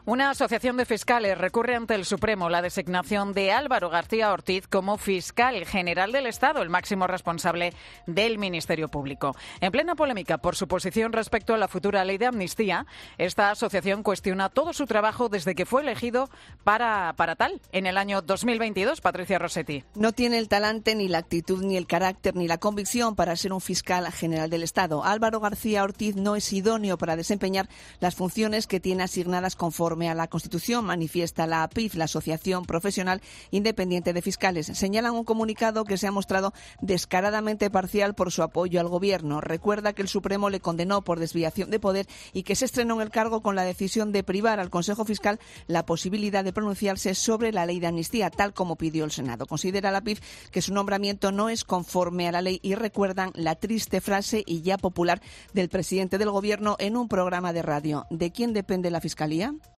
Una asociación de fiscales recurre ante el Supremo la designación de Álvaro García Ortiz como fiscal general del Estado, el máximo responsable del Ministerio Público. En plena polémica por su posición respecto a la futura ley de amnistía, esta asociación cuestiona todo su trabajo desde que fue elegido para tal en el año 2022. Patricia Rossetti. No tiene el talante, ni la actitud, ni el carácter, ni la convicción para ser un fiscal general del Estado. Álvaro García Ortiz no es idóneo para desempeñar las funciones que tiene asignadas conforme a la Constitución, manifiesta la APIF, la Asociación Profesional Independiente de Fiscales. Señalan un comunicado que se ha mostrado descaradamente parcial por su apoyo al Gobierno. Recuerda que el Supremo le condenó por desviación de poder y que se estrenó en el cargo con la decisión de privar al Consejo Fiscal la posibilidad de pronunciarse sobre la ley de amnistía, tal como pidió el Senado. Considera la APIF que su nombramiento no es conforme a la ley y recuerdan la triste frase y ya popular del presidente del Gobierno en un programa de radio: ¿de quién depende la Fiscalía?